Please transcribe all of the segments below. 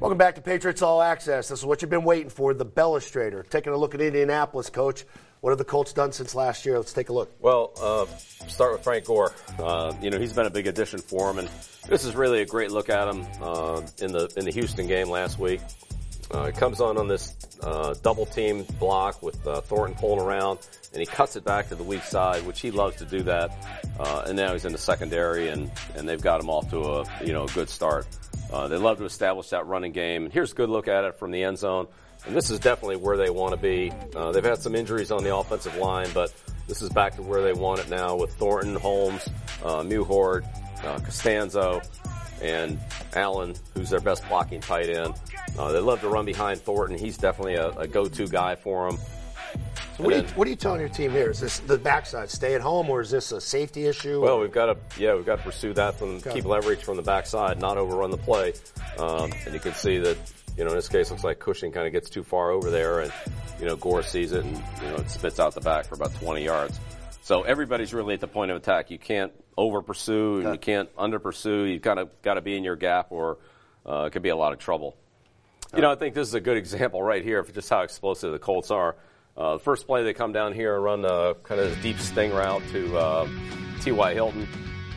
Welcome back to Patriots All Access. This is what you've been waiting for, the Bellustrator. Taking a look at Indianapolis, Coach. What have the Colts done since last year? Let's take a look. Well, start with Frank Gore. He's been a big addition for him, and this is really a great look at him in the Houston game last week. He comes on this double team block with Thornton pulling around, and he cuts it back to the weak side, which he loves to do that. And now he's in the secondary, and they've got him off to a good start. They love to establish that running game. Here's a good look at it from the end zone. And this is definitely where they want to be. They've had some injuries on the offensive line, but this is back to where they want it now with Thornton, Holmes, Muhord, Costanzo, and Allen, who's their best blocking tight end. They love to run behind Thornton. He's definitely a go-to guy for them. So what are you telling your team here? Is this the backside stay at home, or is this a safety issue? Well, we've got to pursue that keep leverage from the backside, not overrun the play. And you can see that, in this case, looks like Cushing kind of gets too far over there, and Gore sees it and it spits out the back for about 20 yards. So everybody's really at the point of attack. You can't over pursue, and you can't under pursue. You kind of got to be in your gap, or it could be a lot of trouble. I think this is a good example right here of just how explosive the Colts are. The first play, they come down here and run kind of the deep sting route to T.Y. Hilton.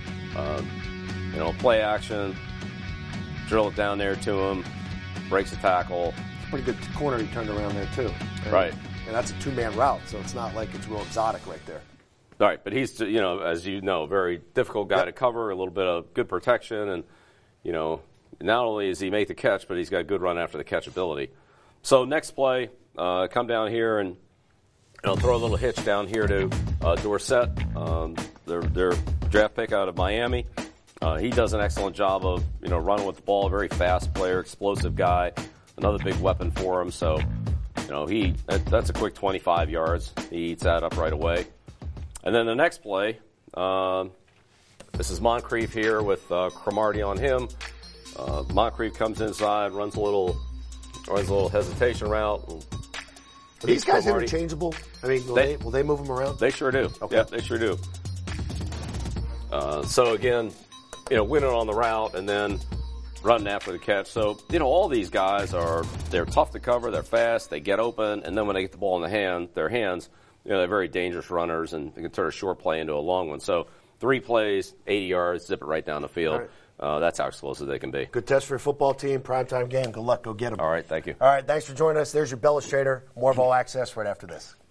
Play action, drill it down there to him, breaks a tackle. Pretty good corner he turned around there, too. Right. And that's a two-man route, so it's not like it's real exotic right there. All right, but he's, as you know, very difficult guy to cover, a little bit of good protection, and, not only does he make the catch, but he's got good run after the catch ability. So next play, come down here and throw a little hitch down here to Dorsett, their draft pick out of Miami. He does an excellent job of, running with the ball, very fast player, explosive guy, another big weapon for him. So, that's a quick 25 yards. He eats that up right away. And then the next play, this is Moncrief here with Cromartie on him. Moncrief comes inside, runs a little hesitation route. Are these guys interchangeable? I mean, will they move them around? They sure do. Okay. Yeah, they sure do. So again, winning on the route and then running after the catch. So, all these guys they're tough to cover, they're fast, they get open, and then when they get the ball in their hands, they're very dangerous runners, and they can turn a short play into a long one. So 3 plays, 80 yards, zip it right down the field. Right. That's how explosive they can be. Good test for your football team, primetime game. Good luck. Go get them. All right, thank you. All right, thanks for joining us. There's your Bellustrator. More of All Access right after this.